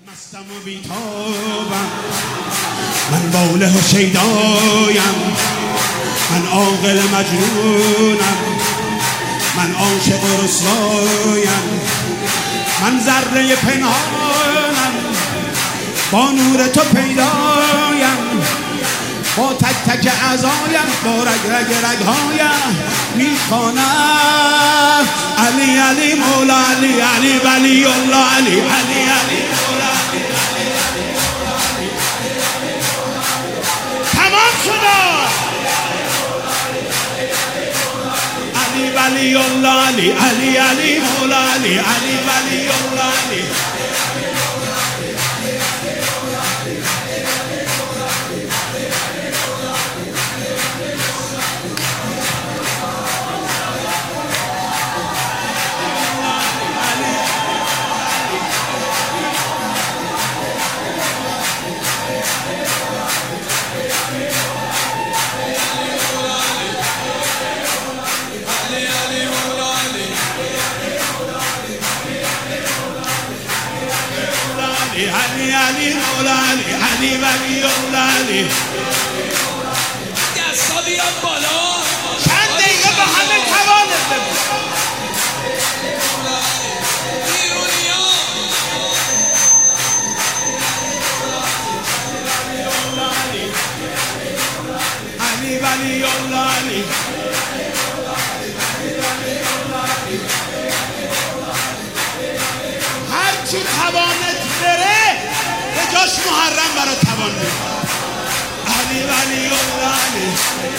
مستم و بیتابم، من واله و شیدایم، من عاقل مجنونم، من عاشق و رسوایم، من ذره پنهانم، با نور تو پیدایم، با تک تک اعضایم، با رگ رگ رگهایم میخوانم علی علی مولا علی علی ولی الله علی علی علی مولا علی علی تمام شد علی ولی الله علی علی علی مولا علی علی ولی الله علی علی علی مولا علی علی ولی الله علی دستا بیاد بالا چند دقیقه به همه توانت بگو علی ولی الله علی هرچی توانت بره به جاش محرم برای توان بره علی ولی الله علی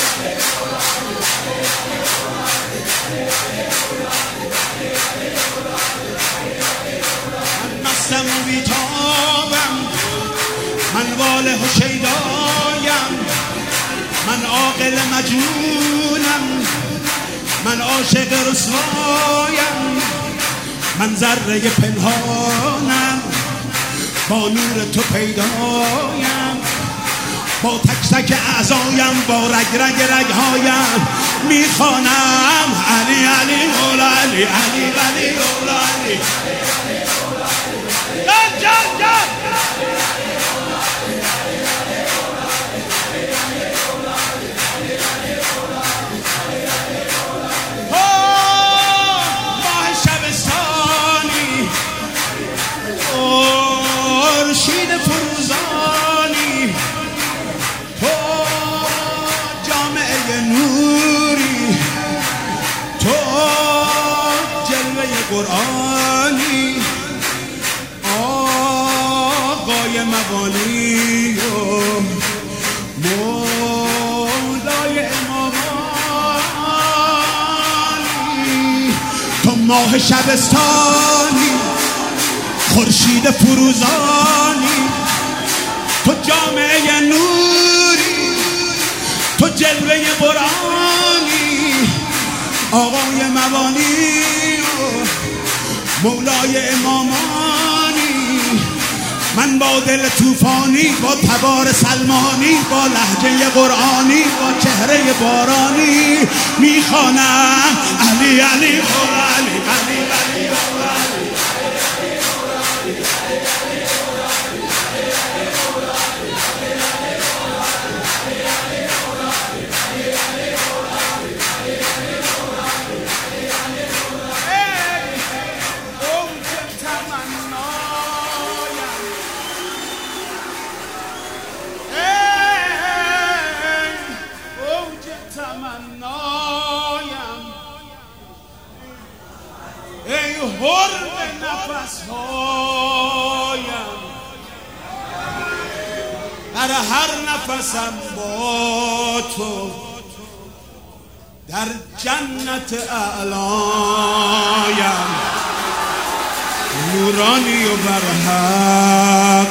من مستم و بیتابم، من واله و شیدایم، من عاقل مجنونم، من عاشق رسوایم، من ذره پنهانم، با نور تو پیدایم، با تک تک اعضایم، با رگ رگ رگهایم میخوانم علی علی مولا علی علی ولی مولا علی جان جان جان ماه شبستانی خورشید فروزانی تو جامعه نوری تو جلوه قرآنی آقای مبانی و مولای امامانی تو ماه شبستانی خورشید فروزانی تو جامعه نوری تو جلوه قرآنی آقای مبانی و مولای امامانی من با دل توفانی با تبار سلمانی با لهجه قرآنی با چهره بارانی میخوانم علی علی مولا علی علی ولی الله علی ای حرم نفس هایم در هر نفسم با تو در جنت اعلایم نورانی و برحقم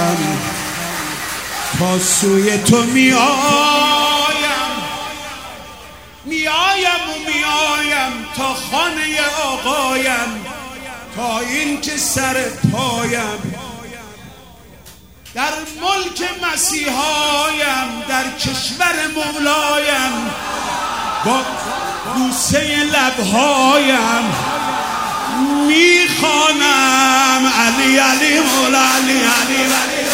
تا سوی تو میآیم تا خانه آقایم تا این که سر پایم در ملک مسیحایم در کشور مولایم با بوسه لبهایم میخوانم علی علی مولا علی علی علی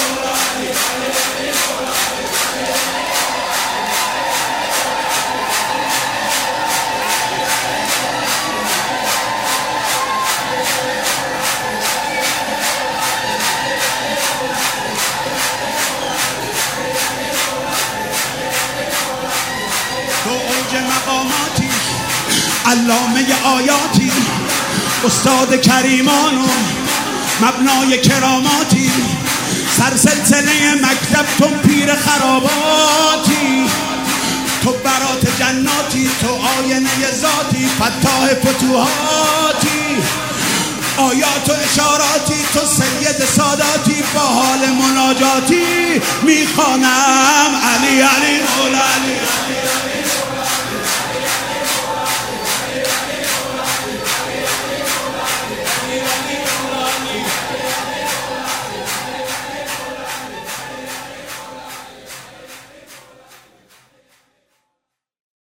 تو اوج مقاماتی علامه آیاتی استاد کریمان و مبنای کراماتی سرسلسله مکتب تو پیر خراباتی تو برات جناتی تو آینه ذاتی فتاح فتوحاتی آیات و اشاراتی تو سید ساداتی با حال مناجاتی میخوانم علی علی مولا علی